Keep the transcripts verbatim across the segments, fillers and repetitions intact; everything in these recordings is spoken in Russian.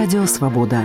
Радио «Свобода».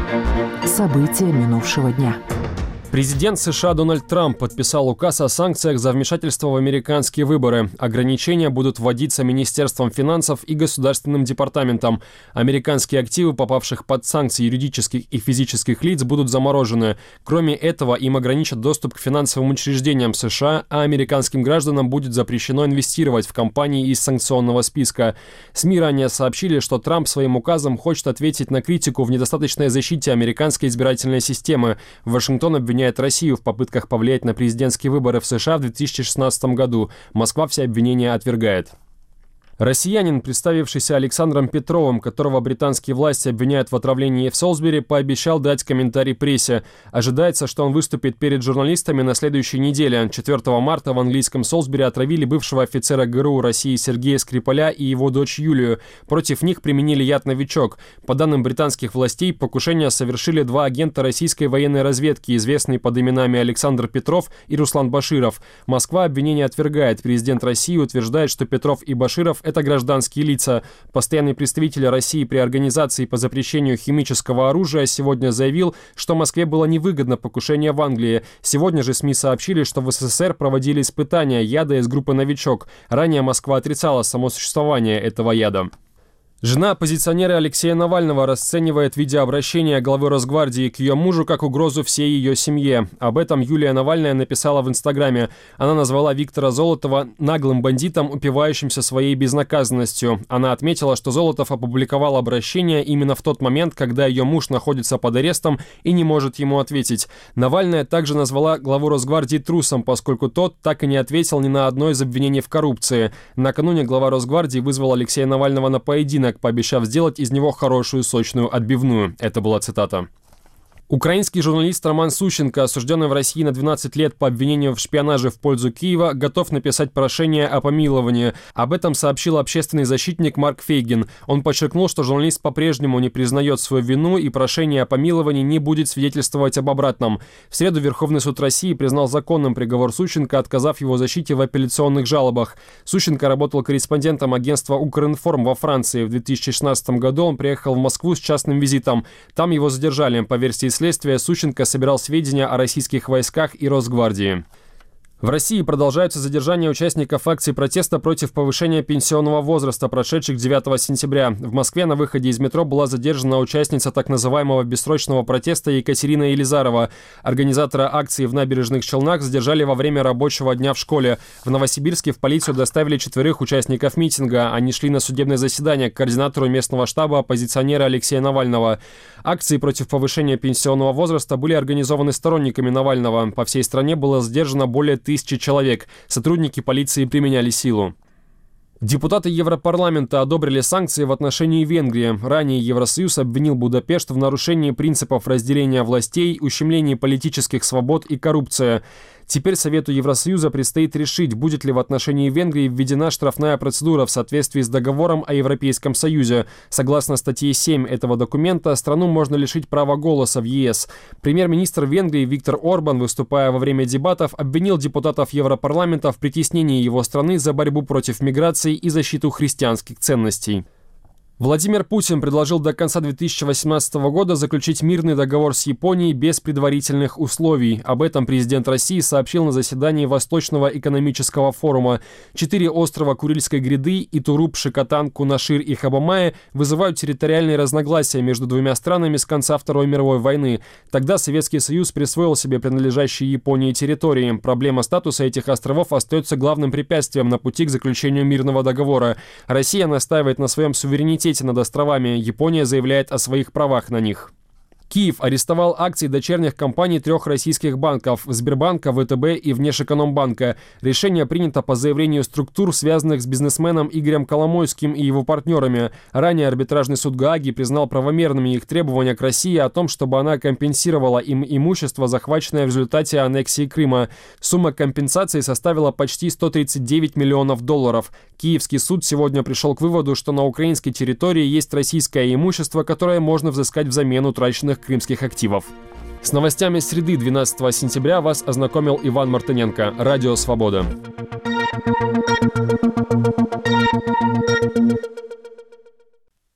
События минувшего дня. Президент США Дональд Трамп подписал указ о санкциях за вмешательство в американские выборы. Ограничения будут вводиться Министерством финансов и Государственным департаментом. Американские активы, попавших под санкции юридических и физических лиц, будут заморожены. Кроме этого, им ограничат доступ к финансовым учреждениям США, а американским гражданам будет запрещено инвестировать в компании из санкционного списка. СМИ ранее сообщили, что Трамп своим указом хочет ответить на критику в недостаточной защите американской избирательной системы. Вашингтон обвиняет Россию в попытках повлиять на президентские выборы в США в две тысячи шестнадцатом году. Москва все обвинения отвергает. Россиянин, представившийся Александром Петровым, которого британские власти обвиняют в отравлении в Солсбери, пообещал дать комментарий прессе. Ожидается, что он выступит перед журналистами на следующей неделе. четвёртого марта в английском Солсбери отравили бывшего офицера ГРУ России Сергея Скрипаля и его дочь Юлию. Против них применили яд «Новичок». По данным британских властей, покушение совершили два агента российской военной разведки, известные под именами Александр Петров и Руслан Баширов. Москва обвинение отвергает. Президент России утверждает, что Петров и Баширов – это гражданские лица. Постоянный представитель России при Организации по запрещению химического оружия сегодня заявил, что Москве было невыгодно покушение в Англии. Сегодня же СМИ сообщили, что в СССР проводили испытания яда из группы «Новичок». Ранее Москва отрицала само существование этого яда. Жена оппозиционера Алексея Навального расценивает видеообращение главы Росгвардии к ее мужу как угрозу всей ее семье. Об этом Юлия Навальная написала в Инстаграме. Она назвала Виктора Золотова наглым бандитом, упивающимся своей безнаказанностью. Она отметила, что Золотов опубликовал обращение именно в тот момент, когда ее муж находится под арестом и не может ему ответить. Навальная также назвала главу Росгвардии трусом, поскольку тот так и не ответил ни на одно из обвинений в коррупции. Накануне глава Росгвардии вызвал Алексея Навального на поединок, пообещав сделать из него хорошую сочную отбивную. Это была цитата. Украинский журналист Роман Сущенко, осужденный в России на двенадцать лет по обвинению в шпионаже в пользу Киева, готов написать прошение о помиловании. Об этом сообщил общественный защитник Марк Фейгин. Он подчеркнул, что журналист по-прежнему не признает свою вину и прошение о помиловании не будет свидетельствовать об обратном. В среду Верховный суд России признал законным приговор Сущенко, отказав его защите в апелляционных жалобах. Сущенко работал корреспондентом агентства «Укринформ» во Франции. В две тысячи шестнадцатом году он приехал в Москву с частным визитом. Там его задержали. По версии следствия, Сущенко собирал сведения о российских войсках и Росгвардии. В России продолжаются задержания участников акций протеста против повышения пенсионного возраста, прошедших девятого сентября. В Москве на выходе из метро была задержана участница так называемого бессрочного протеста Екатерина Елизарова. Организатора акции в Набережных Челнах задержали во время рабочего дня в школе. В Новосибирске в полицию доставили четверых участников митинга. Они шли на судебное заседание к координатору местного штаба оппозиционера Алексея Навального. Акции против повышения пенсионного возраста были организованы сторонниками Навального. По всей стране было задержано более тысячи человек. Сотрудники полиции применяли силу. Депутаты Европарламента одобрили санкции в отношении Венгрии. Ранее Евросоюз обвинил Будапешт в нарушении принципов разделения властей, ущемлении политических свобод и коррупции. Теперь Совету Евросоюза предстоит решить, будет ли в отношении Венгрии введена штрафная процедура в соответствии с договором о Европейском Союзе. Согласно статье семь этого документа, страну можно лишить права голоса в ЕС. Премьер-министр Венгрии Виктор Орбан, выступая во время дебатов, обвинил депутатов Европарламента в притеснении его страны за борьбу против миграции и защиту христианских ценностей. Владимир Путин предложил до конца две тысячи восемнадцатого года заключить мирный договор с Японией без предварительных условий. Об этом президент России сообщил на заседании Восточного экономического форума. Четыре острова Курильской гряды – Итуруп, Шикотан, Кунашир и Хабамая – вызывают территориальные разногласия между двумя странами с конца Второй мировой войны. Тогда Советский Союз присвоил себе принадлежащие Японии территории. Проблема статуса этих островов остается главным препятствием на пути к заключению мирного договора. Россия настаивает на своем суверенитете над островами. Япония заявляет о своих правах на них. Киев арестовал акции дочерних компаний трех российских банков – Сбербанка, ВТБ и Внешэкономбанка. Решение принято по заявлению структур, связанных с бизнесменом Игорем Коломойским и его партнерами. Ранее арбитражный суд Гааги признал правомерными их требования к России о том, чтобы она компенсировала им имущество, захваченное в результате аннексии Крыма. Сумма компенсации составила почти сто тридцать девять миллионов долларов. Киевский суд сегодня пришел к выводу, что на украинской территории есть российское имущество, которое можно взыскать взамен утраченных крымских активов. С новостями среды двенадцатого сентября вас ознакомил Иван Мартыненко. Радио «Свобода».